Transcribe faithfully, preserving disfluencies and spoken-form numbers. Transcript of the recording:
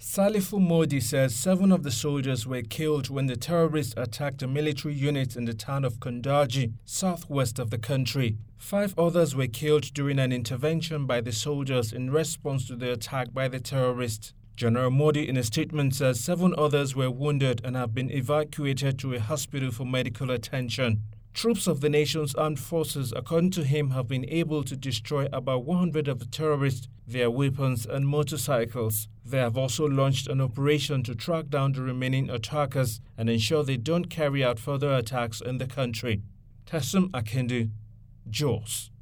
Salifu Modi says seven of the soldiers were killed when the terrorists attacked a military unit in the town of Kundaji, southwest of the country. Five others were killed during an intervention by the soldiers in response to the attack by the terrorists. General Modi in a statement says seven others were wounded and have been evacuated to a hospital for medical attention. Troops of the nation's armed forces, according to him, have been able to destroy about one hundred of the terrorists, their weapons and motorcycles. They have also launched an operation to track down the remaining attackers and ensure they don't carry out further attacks in the country. Tassim Akindu, Jos.